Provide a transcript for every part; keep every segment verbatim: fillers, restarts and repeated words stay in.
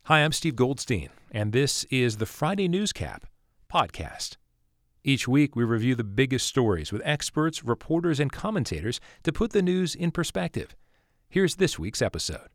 Hi, I'm Steve Goldstein, and this is the Friday Newscap podcast. Each week, we review the biggest stories with experts, reporters, and commentators to put the news in perspective. Here's this week's episode.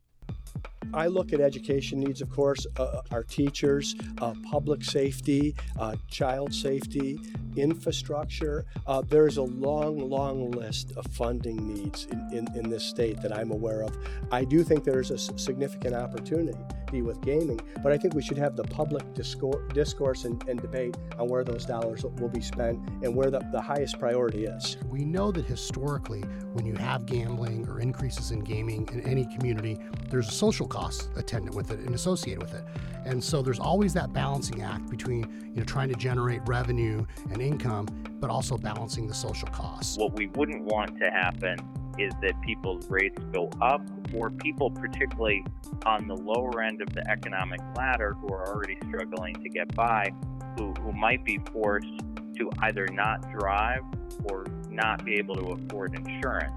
I look at education needs, of course, uh, our teachers, uh, public safety, uh, child safety, infrastructure. Uh, there's a long, long list of funding needs in, in, in this state that I'm aware of. I do think there's a significant opportunity with gaming, but I think we should have the public discourse, discourse and, and debate on where those dollars will be spent and where the, the highest priority is. We know that historically, when you have gambling or increases in gaming in any community, there's a social cost attendant with it and associated with it. And so there's always that balancing act between, you know, trying to generate revenue and income, but also balancing the social costs. What we wouldn't want to happen is that people's rates go up, or people particularly on the lower end of the economic ladder who are already struggling to get by, who, who might be forced to either not drive or not be able to afford insurance.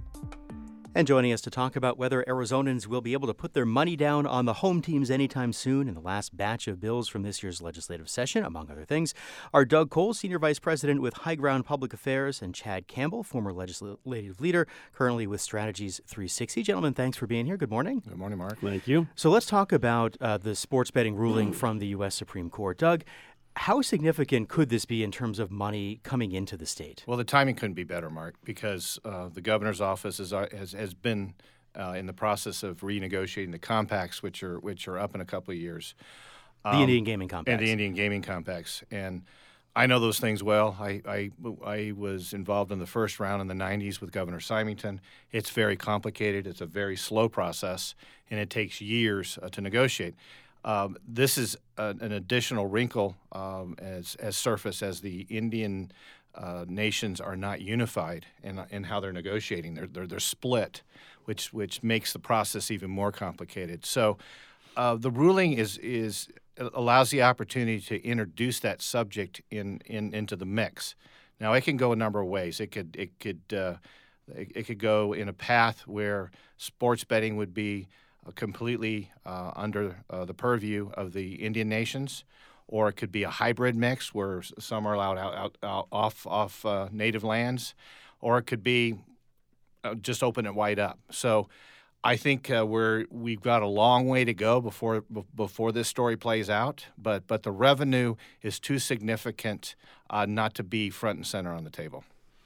And joining us to talk about whether Arizonans will be able to put their money down on the home teams anytime soon in the last batch of bills from this year's legislative session, among other things, are Doug Cole, Senior Vice President with High Ground Public Affairs, and Chad Campbell, former legislative leader, currently with Strategies three sixty. Gentlemen, thanks for being here. Good morning. Good morning, Mark. Thank you. So let's talk about uh, the sports betting ruling from the U S Supreme Court. Doug, how significant could this be in terms of money coming into the state? Well, the timing couldn't be better, Mark, because uh, the governor's office is, uh, has has been uh, in the process of renegotiating the compacts, which are which are up in a couple of years. Um, the Indian Gaming Compacts. And the Indian Gaming Compacts. And I know those things well. I, I, I was involved in the first round in the nineties with Governor Symington. It's very complicated. It's a very slow process, and it takes years uh, to negotiate. Um, this is a, an additional wrinkle um, as, as surface as the Indian uh, nations are not unified in, in how they're negotiating. They're, they're, they're split, which which makes the process even more complicated. So uh, the ruling is is allows the opportunity to introduce that subject in, in into the mix. Now, it can go a number of ways. It could it could uh, it, it could go in a path where sports betting would be completely uh, under uh, the purview of the Indian nations, or it could be a hybrid mix where some are allowed out, out, out off off uh, native lands, or it could be uh, just open it wide up. So I think uh, we're we've got a long way to go before b- before this story plays out, but but the revenue is too significant uh, not to be front and center on the table.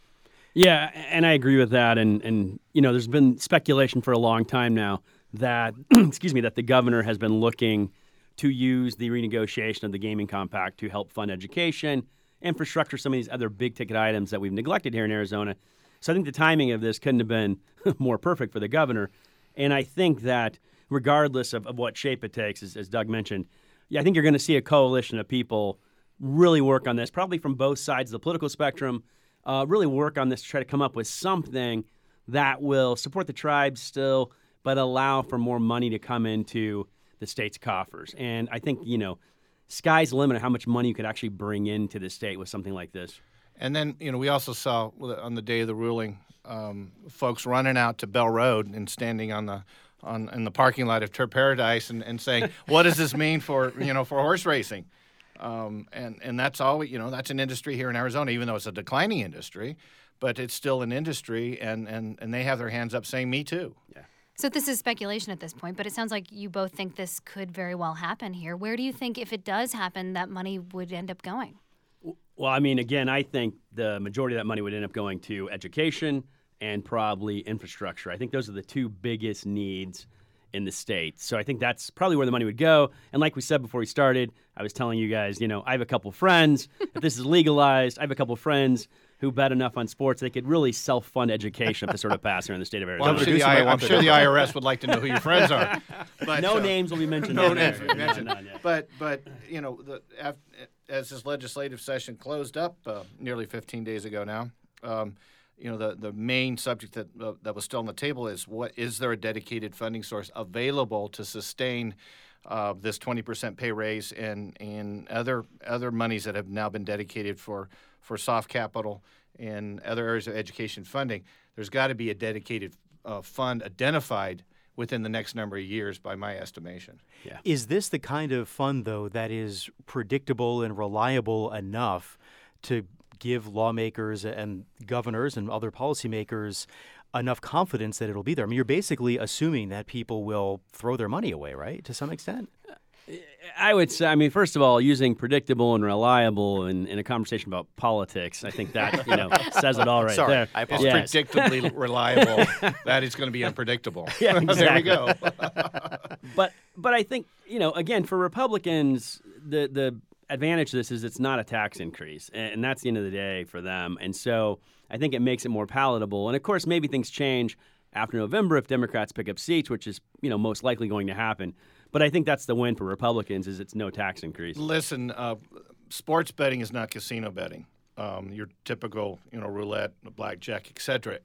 Yeah, and I agree with that. And and you know, there's been speculation for a long time now that, excuse me, that the governor has been looking to use the renegotiation of the gaming compact to help fund education, infrastructure, some of these other big-ticket items that we've neglected here in Arizona. So I think the timing of this couldn't have been more perfect for the governor. And I think that regardless of, of what shape it takes, as, as Doug mentioned, yeah, I think you're going to see a coalition of people really work on this, probably from both sides of the political spectrum, uh, really work on this to try to come up with something that will support the tribes still, but allow for more money to come into the state's coffers. And I think, you know, sky's the limit of how much money you could actually bring into the state with something like this. And then, you know, we also saw on the day of the ruling, um, folks running out to Bell Road and standing on the on in the parking lot of Tur Paradise and, and saying, what does this mean for, you know, for horse racing? Um, and, and that's all, you know, that's an industry here in Arizona, even though it's a declining industry, but it's still an industry, and, and, and they have their hands up saying, me too. Yeah. So this is speculation at this point, but it sounds like you both think this could very well happen here. Where do you think, if it does happen, that money would end up going? Well, I mean, again, I think the majority of that money would end up going to education and probably infrastructure. I think those are the two biggest needs in the state. So I think that's probably where the money would go. And like we said before we started, I was telling you guys, you know, I have a couple friends. If this is legalized, I have a couple friends who bet enough on sports they could really self-fund education if this sort of passed here in the state of Arizona. Well, I'm sure, the, I, I'm sure the I R S would like to know who your friends are. But, no uh, names will be mentioned. No there. names will be mentioned. No, no, no. But, but you know, the, as this legislative session closed up uh, nearly fifteen days ago now, um, you know, the, the main subject that uh, that was still on the table is, what is there a dedicated funding source available to sustain uh, this twenty percent pay raise and, and other other monies that have now been dedicated for, for soft capital and other areas of education funding. There's got to be a dedicated uh, fund identified within the next number of years, by my estimation. Yeah. Is this the kind of fund, though, that is predictable and reliable enough to give lawmakers and governors and other policymakers enough confidence that it'll be there? I mean, you're basically assuming that people will throw their money away, right, to some extent? I would say, I mean, first of all, using predictable and reliable in, in a conversation about politics, I think that, you know, says it all right Sorry, there. I It's apologize. predictably reliable. That is going to be unpredictable. Yeah, There we exactly. go. But but I think, you know, again, for Republicans, the the advantage of this is it's not a tax increase, and, and that's the end of the day for them. And so I think it makes it more palatable. And of course, maybe things change after November if Democrats pick up seats, which is, you know, most likely going to happen. But I think that's the win for Republicans is it's no tax increase. Listen, uh, sports betting is not casino betting. Um, your typical, you know, roulette, blackjack, et cetera.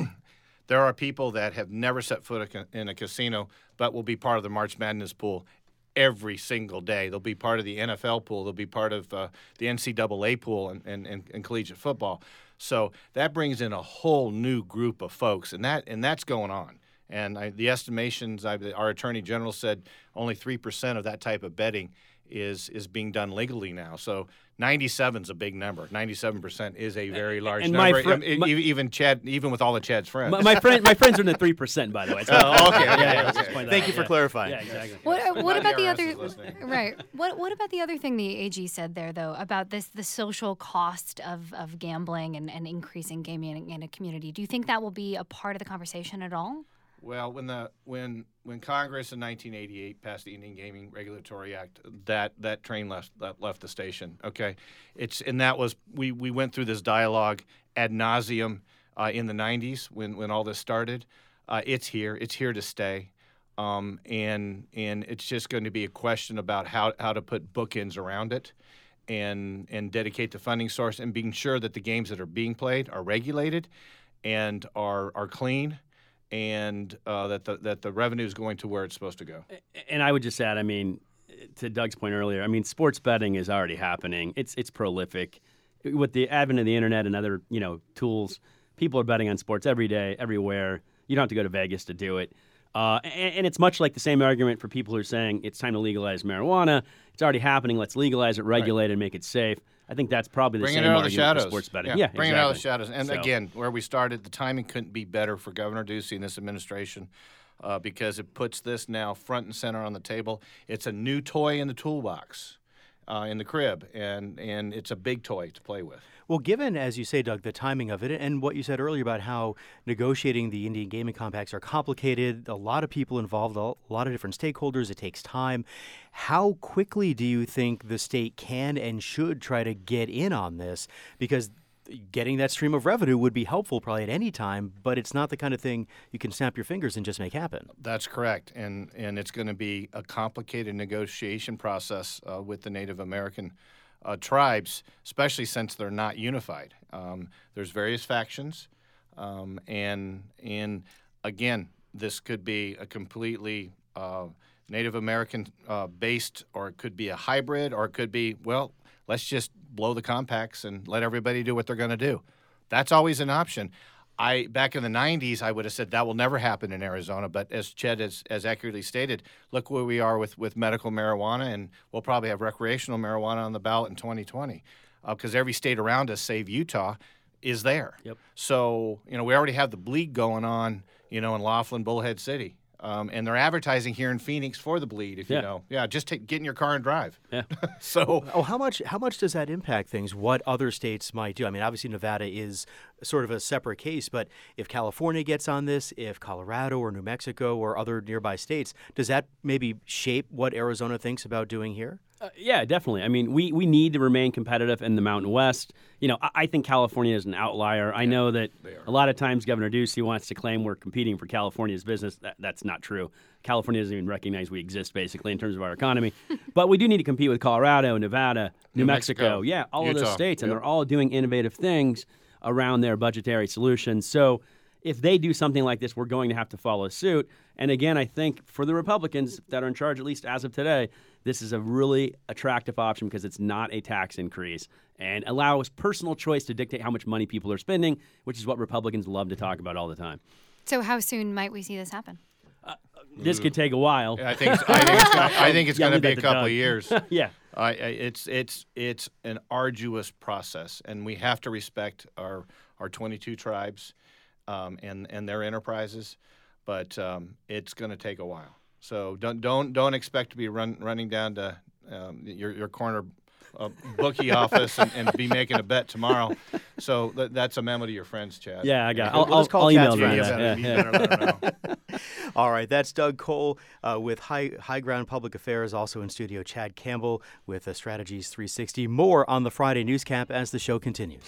There are people that have never set foot in a casino, but will be part of the March Madness pool every single day. They'll be part of the N F L pool. They'll be part of uh, the N C double A pool and, and, and, and collegiate football. So that brings in a whole new group of folks, and that and that's going on. And I, the estimations, I, our Attorney General said only three percent of that type of betting is is being done legally now. So ninety-seven is a big number. ninety-seven percent is a very large And my number. fr- E- my- even Chad, even with all of Chad's friends. My, my friend, my friends are in the three percent, by the way. So, Oh, okay, Yeah, okay, yeah, okay. let's just point that Thank out, you for yeah. clarifying. Yeah, exactly. What, uh, what None of about the the I R S other is listening. right? What what about the other thing the A G said there though about this the social cost of, of gambling and, and increasing gaming in a community? Do you think that will be a part of the conversation at all? Well, when the when when Congress in nineteen eighty-eight passed the Indian Gaming Regulatory Act, that that train left that left the station. Okay, it's and that was we we went through this dialogue ad nauseum uh, in the nineties when when all this started. Uh, it's here. It's here to stay. Um, and and it's just going to be a question about how, how to put bookends around it, and and dedicate the funding source and being sure that the games that are being played are regulated, and are are clean, and uh, that the that the revenue is going to where it's supposed to go. And I would just add, I mean, to Doug's point earlier, I mean, sports betting is already happening. It's it's prolific. With the advent of the internet and other, you know, tools, people are betting on sports every day, everywhere. You don't have to go to Vegas to do it. Uh, and, and it's much like the same argument for people who are saying it's time to legalize marijuana. It's already happening. Let's legalize it, regulate it, and make it safe. I think that's probably the Bring same it out of the argument shadows. for sports betting. Yeah, Yeah, bring exactly. it out of the shadows. And So- again, where we started, the timing couldn't be better for Governor Ducey and this administration, uh, because it puts this now front and center on the table. It's a new toy in the toolbox, uh, in the crib, and and it's a big toy to play with. Well, given, as you say, Doug, the timing of it and what you said earlier about how negotiating the Indian gaming compacts are complicated, a lot of people involved, a lot of different stakeholders, it takes time. How quickly do you think the state can and should try to get in on this? Because getting that stream of revenue would be helpful probably at any time, but it's not the kind of thing you can snap your fingers and just make happen. That's correct, and and it's going to be a complicated negotiation process uh, with the Native American uh, tribes, especially since they're not unified. Um, there's various factions, um, and and again, this could be a completely uh, Native American uh, based, or it could be a hybrid, or it could be, well, let's just blow the compacts and let everybody do what they're going to do. That's always an option. I back in the nineties, I would have said that will never happen in Arizona. But as Ched has, has accurately stated, look where we are with, with medical marijuana, and we'll probably have recreational marijuana on the ballot in twenty twenty, because uh, every state around us, save Utah, is there. Yep. So you know we already have the bleed going on, you know, in Laughlin, Bullhead City. Um, and they're advertising here in Phoenix for the bleed, if Yeah. you know. Yeah, just take, get in your car and drive. Yeah. So Oh, how much how much does that impact things? What other states might do? I mean, obviously Nevada is sort of a separate case, but if California gets on this, if Colorado or New Mexico or other nearby states, does that maybe shape what Arizona thinks about doing here? Uh, yeah, definitely. I mean, we, we need to remain competitive in the Mountain West. You know, I, I think California is an outlier. I know that a lot of times Governor Ducey wants to claim we're competing for California's business. That, that's not true. California doesn't even recognize we exist, basically, in terms of our economy. But we do need to compete with Colorado, Nevada, New, New Mexico. Mexico, Yeah, all of those Utah. states, and Yep. they're all doing innovative things around their budgetary solutions. So if they do something like this, we're going to have to follow suit. And again, I think for the Republicans that are in charge, at least as of today, this is a really attractive option because it's not a tax increase and allows personal choice to dictate how much money people are spending, which is what Republicans love to talk about all the time. So how soon might we see this happen? this could take a while. I think it's, I think it's gonna, I think it's Yeah, going to leave be that a to couple Doug. of years. Yeah. I, I, it's it's it's an arduous process, and we have to respect our our twenty-two tribes um, and and their enterprises, but um, it's going to take a while. So don't don't don't expect to be run, running down to um, your your corner uh, bookie office and, and be making a bet tomorrow. So th- that's a memo to your friends, Chad. Yeah, I got. We'll I'll, I'll, just call I'll email Chad's them. friends. that. Yeah, Yeah, you yeah. better let her know. All right, that's Doug Cole uh, with High High Ground Public Affairs. Also in studio, Chad Campbell with uh, Strategies three sixty. More on the Friday Newscap as the show continues.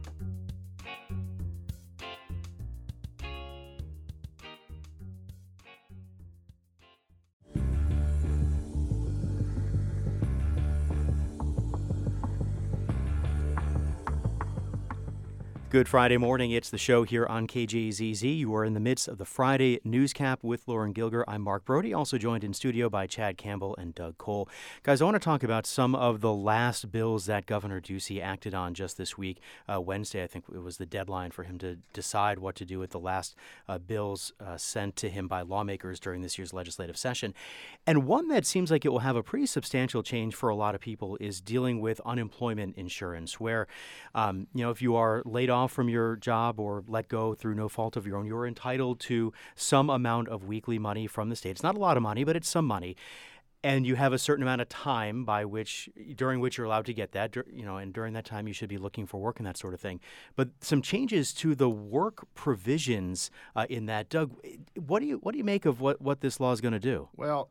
Good Friday morning. It's the show here on K J Z Z. You are in the midst of the Friday Newscap with Lauren Gilger. I'm Mark Brody, also joined in studio by Chad Campbell and Doug Cole. Guys, I want to talk about some of the last bills that Governor Ducey acted on just this week. Uh, Wednesday, I think it was the deadline for him to decide what to do with the last uh, bills uh, sent to him by lawmakers during this year's legislative session. And one that seems like it will have a pretty substantial change for a lot of people is dealing with unemployment insurance, where, um, you know, if you are laid off from your job or let go through no fault of your own, you're entitled to some amount of weekly money from the state. It's not a lot of money, but it's some money. And you have a certain amount of time by which, during which you're allowed to get that, you know, and during that time you should be looking for work and that sort of thing. But some changes to the work provisions uh, in that. Doug, what do you what do you make of what, what this law is going to do? Well,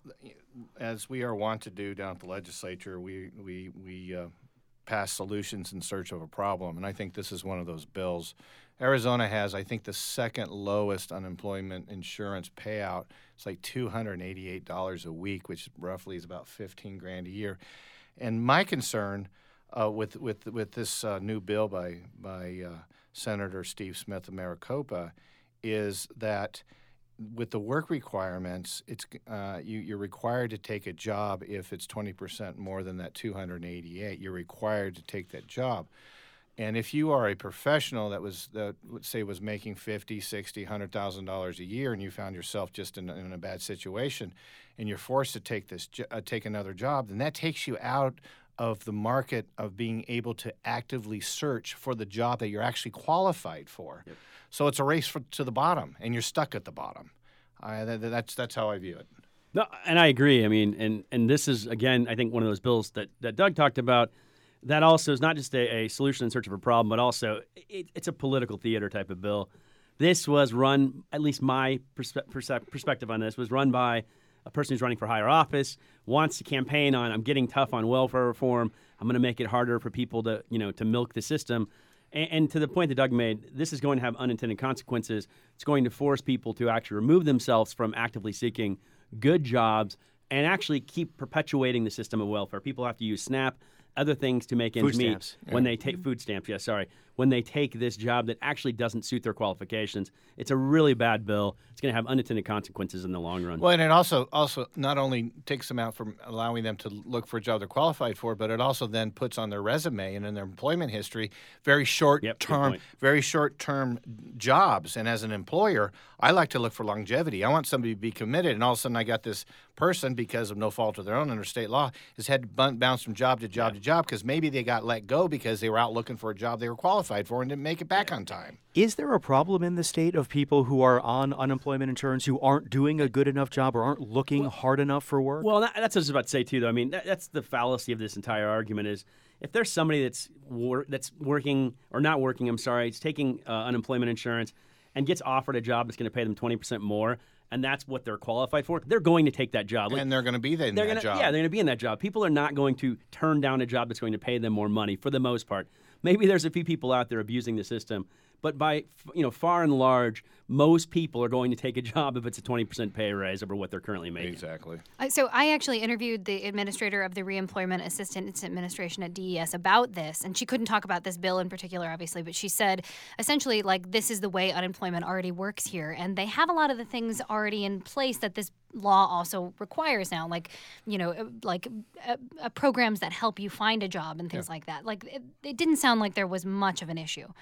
as we are wont to do down at the legislature, we we we uh, pass solutions in search of a problem, and I think this is one of those bills. Arizona has, I think, the second lowest unemployment insurance payout. It's like two hundred eighty-eight dollars a week, which roughly is about fifteen grand a year. And my concern uh, with with with this uh, new bill by by uh, Senator Steve Smith of Maricopa is that with the work requirements, it's uh, you, you're required to take a job if it's twenty percent more than that two hundred eighty-eight. You're required to take that job. And if you are a professional that was, that let's say, was making fifty, sixty, one hundred thousand dollars a year, and you found yourself just in, in a bad situation, and you're forced to take this, uh, take another job, then that takes you out of the market of being able to actively search for the job that you're actually qualified for. Yep. So it's a race for, to the bottom, and you're stuck at the bottom. Uh, that, that's that's how I view it. No, and I agree. I mean, and and this is again, I think one of those bills that, that Doug talked about. That also is not just a, a solution in search of a problem, but also it, it's a political theater type of bill. This was run, at least my perspe- perse- perspective on this, was run by a person who's running for higher office, wants to campaign on, I'm getting tough on welfare reform. I'm going to make it harder for people to, you know, to milk the system. And, and to the point that Doug made, this is going to have unintended consequences. It's going to force people to actually remove themselves from actively seeking good jobs and actually keep perpetuating the system of welfare. People have to use SNAP, other things to make ends Food meet stamps. when Yeah. they take food stamps. Yeah, sorry. When they take this job that actually doesn't suit their qualifications, it's a really bad bill. It's going to have unintended consequences in the long run. Well, and it also also not only takes them out from allowing them to look for a job they're qualified for, but it also then puts on their resume and in their employment history very short Yep, good term, point. very short term jobs. And as an employer, I like to look for longevity. I want somebody to be committed, and all of a sudden I got this person, because of no fault of their own under state law, has had to bun- bounce from job to job to job because maybe they got let go because they were out looking for a job they were qualified for and didn't make it back on time. Is there a problem in the state of people who are on unemployment insurance who aren't doing a good enough job or aren't looking hard enough for work? Well, that, that's what I was about to say too, though. I mean, that, that's the fallacy of this entire argument: is if there's somebody that's wor- that's working or not working, I'm sorry, it's taking uh, unemployment insurance and gets offered a job that's going to pay them twenty percent more, and that's what they're qualified for, they're going to take that job. Like, And they're going to be there in they're that gonna, job. Yeah, they're going to be in that job. People are not going to turn down a job that's going to pay them more money for the most part. Maybe there's a few people out there abusing the system, but by you know far and large, most people are going to take a job if it's a twenty percent pay raise over what they're currently making. Exactly. Uh, So I actually interviewed the administrator of the Reemployment Assistance Administration at D E S about this, and she couldn't talk about this bill in particular, obviously, but she said essentially, like, this is the way unemployment already works here, and they have a lot of the things already in place that this law also requires now, like, you know, uh, like uh, uh, programs that help you find a job and things like that. Like, it, it didn't sound like there was much of an issue.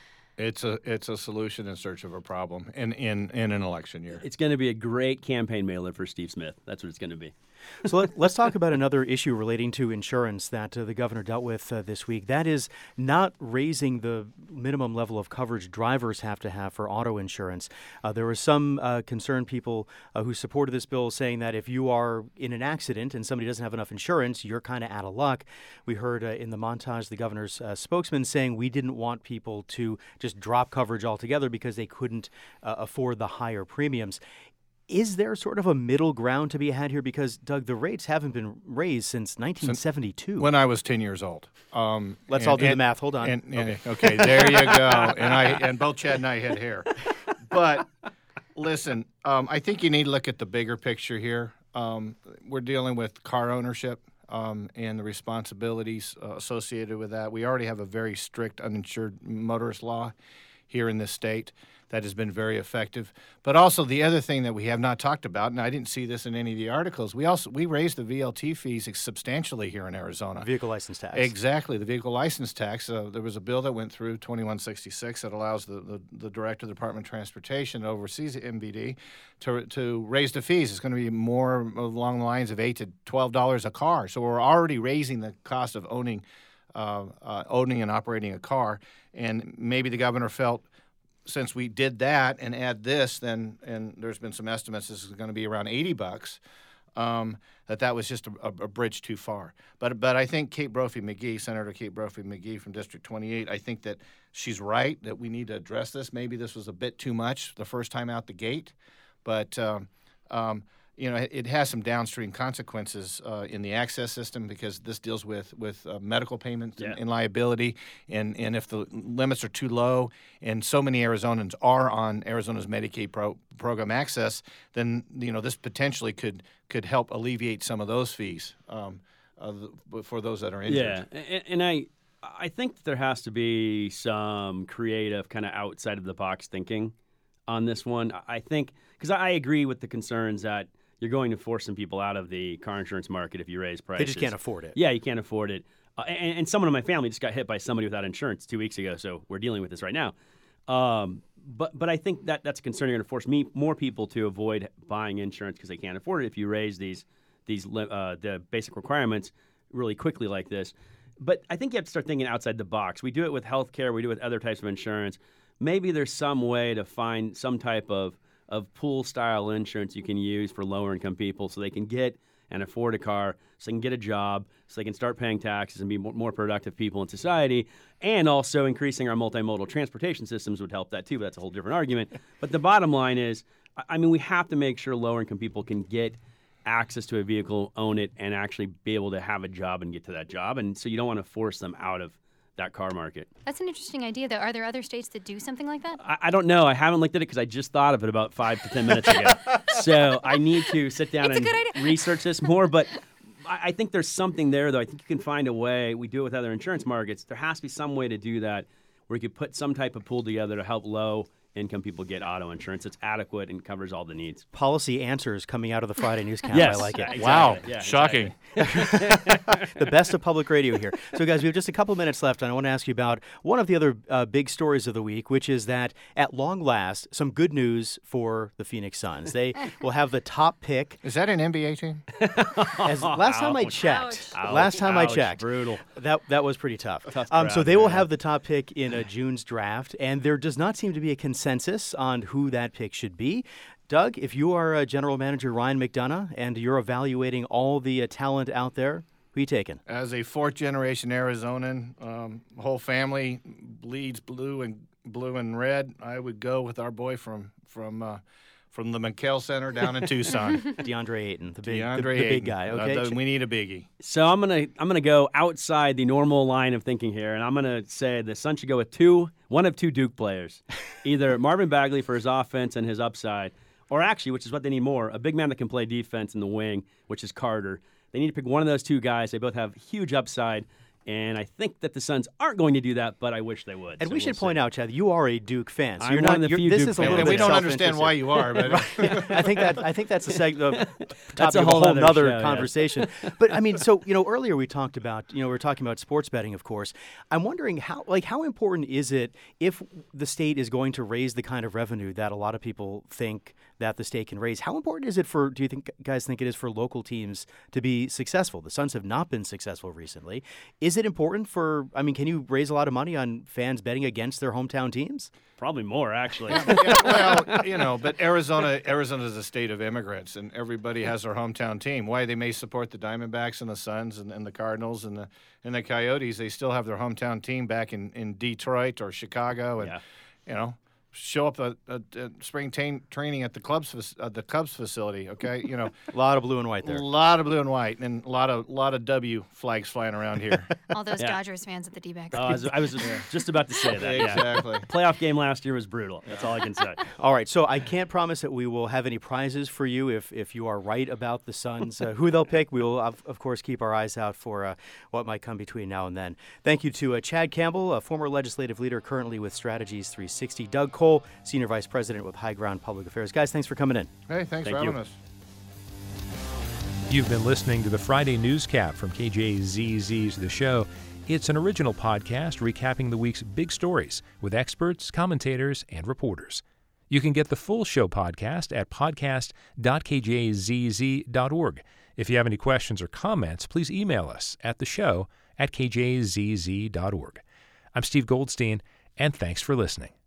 It's a it's a solution in search of a problem in, in, in an election year. It's going to be a great campaign mailer for Steve Smith. That's what it's going to be. So let, let's talk about another issue relating to insurance that uh, the governor dealt with uh, this week. That is not raising the minimum level of coverage drivers have to have for auto insurance. Uh, there were some uh, concerned people uh, who supported this bill saying that if you are in an accident and somebody doesn't have enough insurance, you're kind of out of luck. We heard uh, in the montage the governor's uh, spokesman saying we didn't want people to just drop coverage altogether because they couldn't uh, afford the higher premiums. Is there sort of a middle ground to be had here? Because, Doug, the rates haven't been raised since nineteen seventy-two. When I was ten years old. Um, Let's and, all do and, the math. Hold on. And, and, okay. okay, there you go. And I and both Chad and I had hair. But listen, um, I think you need to look at the bigger picture here. Um, we're dealing with car ownership um, and the responsibilities uh, associated with that. We already have a very strict uninsured motorist law here in this state that has been very effective. But also the other thing that we have not talked about, and I didn't see this in any of the articles, we also we raised the V L T fees substantially here in Arizona. Vehicle license tax. Exactly, the vehicle license tax. Uh, there was a bill that went through, twenty-one sixty-six, that allows the, the, the director of the Department of Transportation that oversees the M V D to, to raise the fees. It's going to be more along the lines of eight to twelve dollars a car. So we're already raising the cost of owning, uh, uh, owning and operating a car. And maybe the governor felt, since we did that and add this, then, and there's been some estimates, this is going to be around eighty bucks, um, that that was just a, a, a bridge too far. But but I think Kate Brophy-McGee, Senator Kate Brophy-McGee from District twenty-eight, I think that she's right, that we need to address this. Maybe this was a bit too much the first time out the gate, but um, um, you know, it, it has some downstream consequences uh, in the access system, because this deals with with uh, medical payments yeah. and, and liability, and, and if the limits are too low, and so many Arizonans are on Arizona's Medicaid pro- program access, then you know this potentially could could help alleviate some of those fees um, uh, for those that are injured. Yeah, and, and I I think there has to be some creative kind of outside of the box thinking on this one. I think because I agree with the concerns that you're going to force some people out of the car insurance market if you raise prices. They just can't afford it. Yeah, you can't afford it. Uh, and, and someone in my family just got hit by somebody without insurance two weeks ago, so we're dealing with this right now. Um, but but I think that that's a concern. You're going to force me more people to avoid buying insurance because they can't afford it if you raise these these uh, the basic requirements really quickly like this. But I think you have to start thinking outside the box. We do it with healthcare. We do it with other types of insurance. Maybe there's some way to find some type of of pool-style insurance you can use for lower-income people so they can get and afford a car, so they can get a job, so they can start paying taxes and be more, more productive people in society. And also increasing our multimodal transportation systems would help that too, but that's a whole different argument. But the bottom line is, I mean, we have to make sure lower-income people can get access to a vehicle, own it, and actually be able to have a job and get to that job. And so you don't want to force them out of that car market. That's an interesting idea, though. Are there other states that do something like that? I, I don't know. I haven't looked at it because I just thought of it about five to ten minutes ago. So I need to sit down It's and research this more. But I, I think there's something there, though. I think you can find a way. We do it with other insurance markets. There has to be some way to do that where you could put some type of pool together to help low income people get auto insurance that's adequate and covers all the needs. Policy answers coming out of the Friday newscast. Yes, I like it. exactly. Wow, Yeah, shocking. The best of public radio here. So, guys, we have just a couple minutes left, and I want to ask you about one of the other uh, big stories of the week, which is that at long last, some good news for the Phoenix Suns. They will have the top pick. Is that an N B A team? As last time I Ouch. checked, Ouch. last time I Ouch. checked, Brutal. that that was pretty tough. Tough um, so crowd, they will man. have the top pick in uh, June's draft, and there does not seem to be a consensus on who that pick should be. Doug, if you are uh, General Manager Ryan McDonough and you're evaluating all the uh, talent out there, who are you taking? As a fourth-generation Arizonan, um, whole family bleeds blue and blue and red. I would go with our boy from from uh, from the McKell Center down in Tucson, DeAndre Ayton, the big, DeAndre the, the Ayton. big guy. Uh, Okay, the- we need a biggie. So I'm gonna I'm gonna go outside the normal line of thinking here, and I'm gonna say the Suns should go with two, one of two Duke players, either Marvin Bagley for his offense and his upside, or actually, which is what they need more, a big man that can play defense in the wing, which is Carter. They need to pick one of those two guys. They both have huge upside, And I think that the Suns aren't going to do that, but I wish they would. And so we should we'll point see. out, Chad, you are a Duke fan. So I'm you're one not. of the you're- few this Duke is a fans. little And bit we don't understand self-interested. why you are, but I think that I think that's a seg- the topic That's a of a whole whole other nother show, yeah. conversation. But I mean, so you know, earlier we talked about you know we we're talking about sports betting, of course. I'm wondering how like how important is it if the state is going to raise the kind of revenue that a lot of people think that the state can raise? How important is it for? Do you think guys think it is for local teams to be successful? The Suns have not been successful recently. Is it important for? I mean, can you raise a lot of money on fans betting against their hometown teams? Probably more, actually. yeah, well, you know, but Arizona, Arizona is a state of immigrants, and everybody has their hometown team. Why they may support the Diamondbacks and the Suns and, and the Cardinals and the and the Coyotes, they still have their hometown team back in, in Detroit or Chicago, and Yeah. you know, show up at, at, at spring tain, training at the club's fac- uh, the Cubs facility. Okay, you know, A lot of blue and white a there. lot of blue and white and a lot of lot of W flags flying around here. All those Yeah. Dodgers fans at the D-backs. Oh, I was, I was just about to say that. Yeah. Exactly. Playoff game last year was brutal. That's all I can say. All right, so I can't promise that we will have any prizes for you if, if you are right about the Suns. Uh, who they'll pick, we will, of, of course, keep our eyes out for uh, what might come between now and then. Thank you to uh, Chad Campbell, a former legislative leader currently with Strategies three sixty, Doug Cole, Senior Vice President with High Ground Public Affairs. Guys, thanks for coming in. Hey, thanks Thank for having you. us. You've been listening to the Friday Newscap from K J Z Z's The Show. It's an original podcast recapping the week's big stories with experts, commentators, and reporters. You can get the full show podcast at podcast dot k j z z dot org. If you have any questions or comments, please email us at the show at k j z z dot org. I'm Steve Goldstein, and thanks for listening.